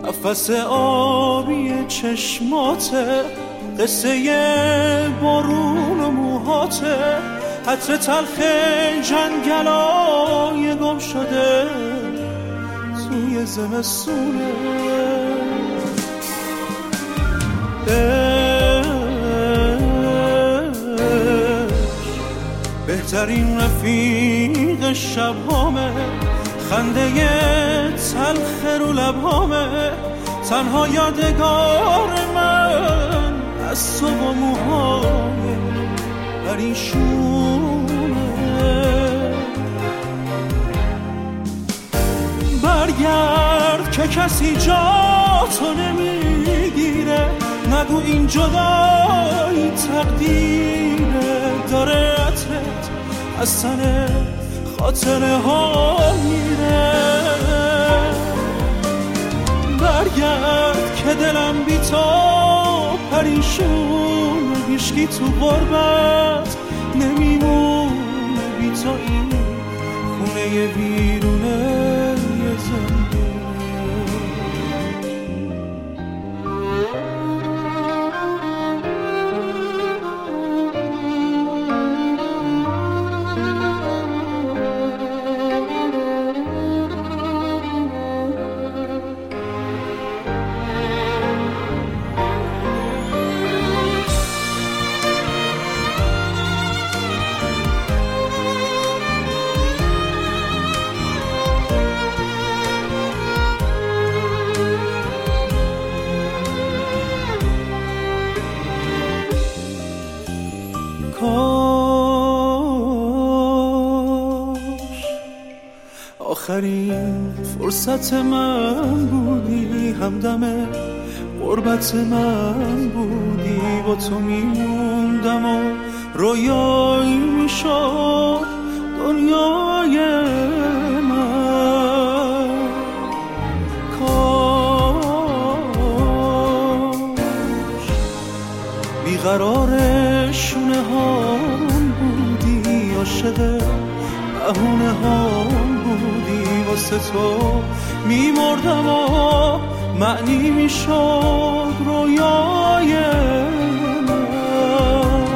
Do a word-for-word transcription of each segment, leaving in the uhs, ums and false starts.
نفس آبی چشماته، قصه بارون و موهاته، عطر تلخ جنگلای گم شده توی زمستونه. بهترین رفیق شبهامه، خنده تلخ رو لبهامه، تنها یادگار من از تو و موهای پریشونه. برگرد که کسی جا تو نمیگیره، نگو این جدایی تقدیره، داره عطرت از تن خاطره ها میره. برگرد که دلم بی تو پریشونه، هیشکی تو غربت نمیمونه، بی تو این خونه ویرونه یه زندونه. آخرین فرصت من بودی، همدم غربت من بودی، با تو میموندم و رویایی میشد دنیای من. کاش بیقرار شونه هام بودی، عاشق بهونه هام بودی، واسه تو میمردم و معنی میشد رویای من.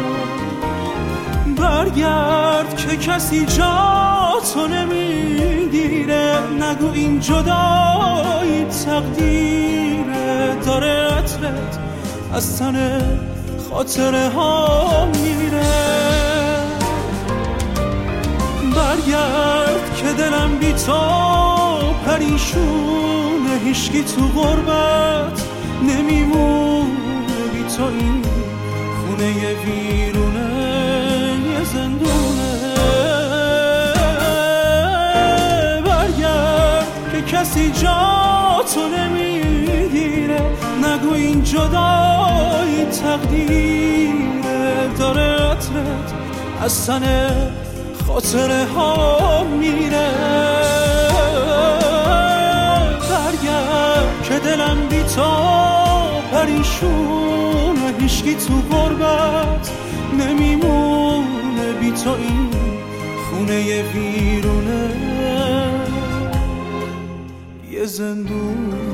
برگرد که کسی جا تو نمیگیره، نگو این جدایی تقدیره، داره عطرت از تن خاطره ها میره. برگرد که دلم بی تو پریشونه، هیشکی تو غربت نمیمونه، بی تو این خونه یه ویرونه یه زندونه. برگرد که کسی جا تو نمیگیره، نگو این جدایی تقدیره، داره عطرت از تن خاطره ها میره. برگرد که دلم بی تو پریشونه، هیشکی تو غربت نمیمونه، بی تو این خونه یه ویرونه یه زندون.